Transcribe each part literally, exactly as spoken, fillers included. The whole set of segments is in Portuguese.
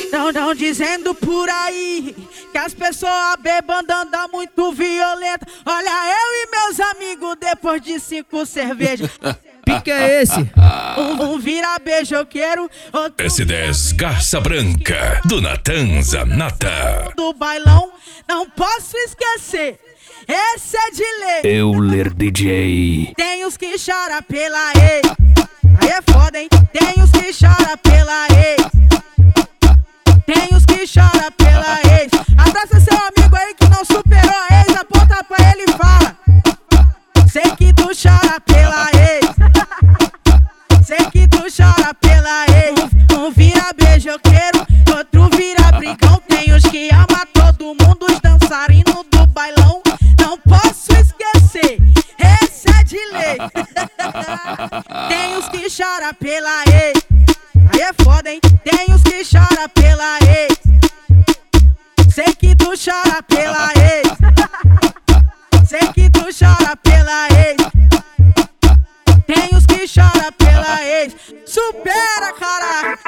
Tão, tão dizendo por aí que as pessoas bebando andam muito violenta. Olha eu e meus amigos depois de cinco cervejas. Pique é esse? Um, um vira beijoqueiro, outro S dez Garça Branca, do Natan Zanata. do bailão, não posso esquecer. Esse é de lei. Euler D J. Tem os que choram pela ex. Aí é foda, hein? Tem os que choram pela ex. Tem os que choram pela ex. Abraça seu amigo aí que não superou a ex. Aponta pra ele e fala: sei que tu chora pela ex. Sei que tu chora pela ex. Um, um vira beijoqueiro, outro vira brigão. Tem os que ama todo mundo, os dançarinos do bailão. Não posso esquecer, esse é de lei. Tem os que choram pela ex. Aí é foda, hein? Tem os que choram pela ex. Sei que tu chora pela ex. Sei que tu chora pela ex. Tem os que choram pela ex. Supera, caralho.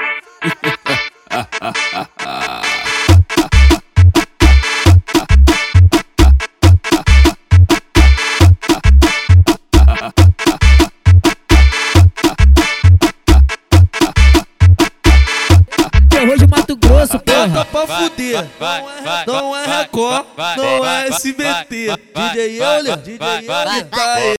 Terror de Mato Grosso, porra. Bota pra fuder. Não é Record, não é S B T. D J Euler, D J Euler, tá aí.